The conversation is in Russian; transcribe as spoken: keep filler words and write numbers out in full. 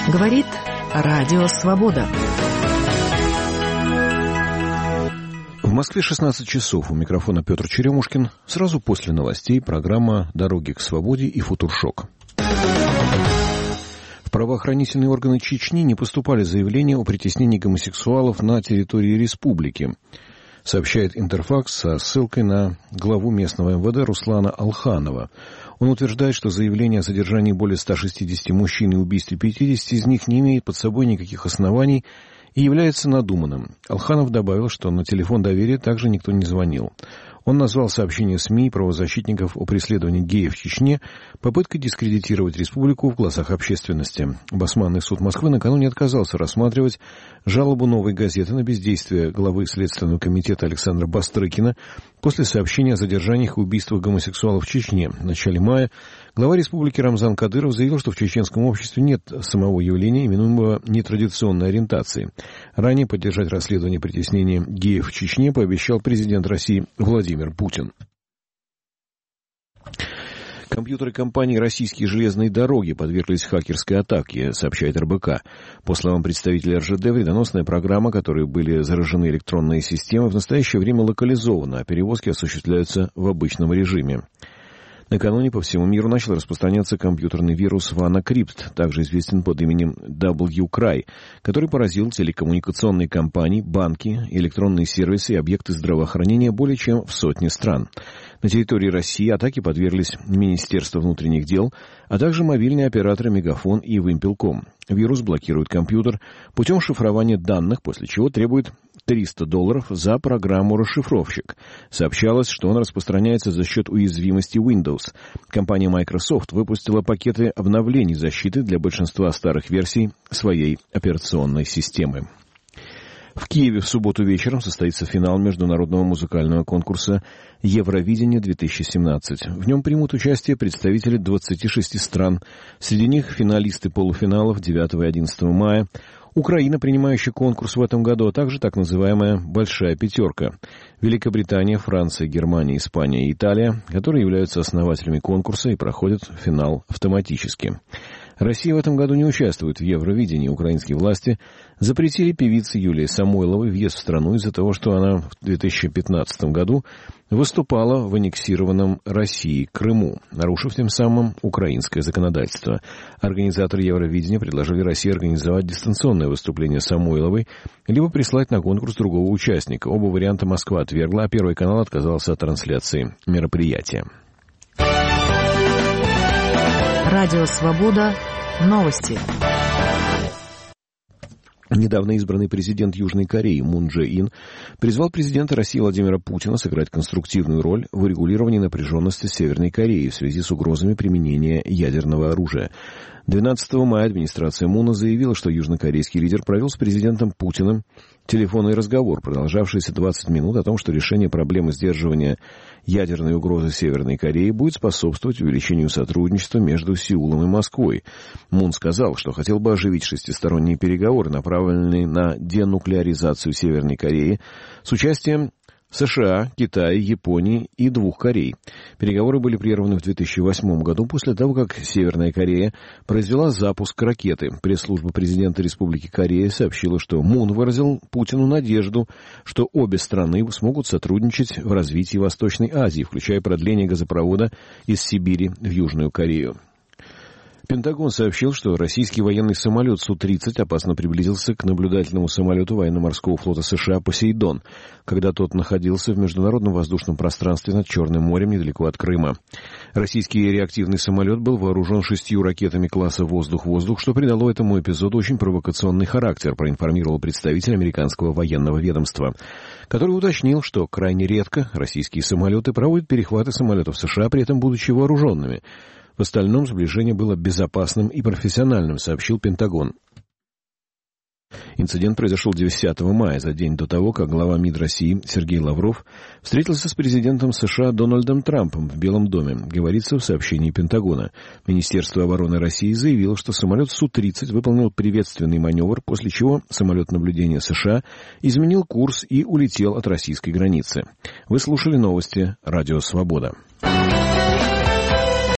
Говорит Радио Свобода. В Москве шестнадцать часов. У микрофона Петр Черемушкин. Сразу после новостей программа «Дороги к свободе» и «Футуршок». В правоохранительные органы Чечни не поступали заявления о притеснении гомосексуалов на территории республики, сообщает Интерфакс со ссылкой на главу местного эм вэ дэ Руслана Алханова. Он утверждает, что заявление о задержании более ста шестидесяти мужчин и убийстве пятидесяти из них не имеет под собой никаких оснований и является надуманным. Алханов добавил, что на телефон доверия также никто не звонил. Он назвал сообщение СМИ и правозащитников о преследовании геев в Чечне попыткой дискредитировать республику в глазах общественности. Басманный суд Москвы накануне отказался рассматривать жалобу «Новой газеты» на бездействие главы Следственного комитета Александра Бастрыкина после сообщения о задержаниях и убийствах гомосексуалов в Чечне. В начале мая глава республики Рамзан Кадыров заявил, что в чеченском обществе нет самого явления, именуемого нетрадиционной ориентацией. Ранее поддержать расследование притеснения геев в Чечне пообещал президент России Владимир Путин. Компьютеры компании «Российские железные дороги» подверглись хакерской атаке, сообщает эр бэ ка. По словам представителя эр жэ дэ, вредоносная программа, которой были заражены электронные системы, в настоящее время локализована, а перевозки осуществляются в обычном режиме. Накануне по всему миру начал распространяться компьютерный вирус WannaCrypt, также известен под именем дабл ю край, который поразил телекоммуникационные компании, банки, электронные сервисы и объекты здравоохранения более чем в сотне стран. На территории России атаке подверглись Министерство внутренних дел, а также мобильные операторы Мегафон и Вимпелком. Вирус блокирует компьютер путем шифрования данных, после чего требует триста долларов за программу «Расшифровщик». Сообщалось, что он распространяется за счет уязвимости Windows. Компания Microsoft выпустила пакеты обновлений защиты для большинства старых версий своей операционной системы. В Киеве в субботу вечером состоится финал международного музыкального конкурса «Евровидение-две тысячи семнадцать». В нем примут участие представители двадцати шести стран. Среди них финалисты полуфиналов девятого и одиннадцатого мая. Украина, принимающая конкурс в этом году, а также так называемая «Большая пятерка». Великобритания, Франция, Германия, Испания и Италия, которые являются основателями конкурса и проходят финал автоматически. Россия в этом году не участвует в Евровидении. Украинские власти запретили певице Юлии Самойловой въезд в страну из-за того, что она в две тысячи пятнадцатом году выступала в аннексированном России Крыму, нарушив тем самым украинское законодательство. Организаторы Евровидения предложили России организовать дистанционное выступление Самойловой, либо прислать на конкурс другого участника. Оба варианта Москва отвергла, а Первый канал отказался от трансляции мероприятия. Радио Свобода. Новости. Недавно избранный президент Южной Кореи Мун Чжэ Ин призвал президента России Владимира Путина сыграть конструктивную роль в урегулировании напряженности Северной Кореи в связи с угрозами применения ядерного оружия. двенадцатого мая администрация Муна заявила, что южнокорейский лидер провел с президентом Путиным телефонный разговор, продолжавшийся двадцать минут, о том, что решение проблемы сдерживания ядерной угрозы Северной Кореи будет способствовать увеличению сотрудничества между Сеулом и Москвой. Мун сказал, что хотел бы оживить шестисторонние переговоры, направленные на денуклеаризацию Северной Кореи с участием США, Китая, Японии и двух Корей. Переговоры были прерваны в две тысячи восьмом году после того, как Северная Корея произвела запуск ракеты. Пресс-служба президента Республики Корея сообщила, что Мун выразил Путину надежду, что обе страны смогут сотрудничать в развитии Восточной Азии, включая продление газопровода из Сибири в Южную Корею. Пентагон сообщил, что российский военный самолет Су тридцать опасно приблизился к наблюдательному самолету военно-морского флота США «Посейдон», когда тот находился в международном воздушном пространстве над Черным морем недалеко от Крыма. Российский реактивный самолет был вооружен шестью ракетами класса «Воздух-воздух», что придало этому эпизоду очень провокационный характер, проинформировал представитель американского военного ведомства, который уточнил, что крайне редко российские самолеты проводят перехваты самолетов США, при этом будучи вооруженными. В остальном сближение было безопасным и профессиональным, сообщил Пентагон. Инцидент произошел десятого мая, за день до того, как глава МИД России Сергей Лавров встретился с президентом США Дональдом Трампом в Белом доме, говорится в сообщении Пентагона. Министерство обороны России заявило, что самолет Су тридцать выполнил приветственный маневр, после чего самолет наблюдения США изменил курс и улетел от российской границы. Вы слушали новости «Радио Свобода».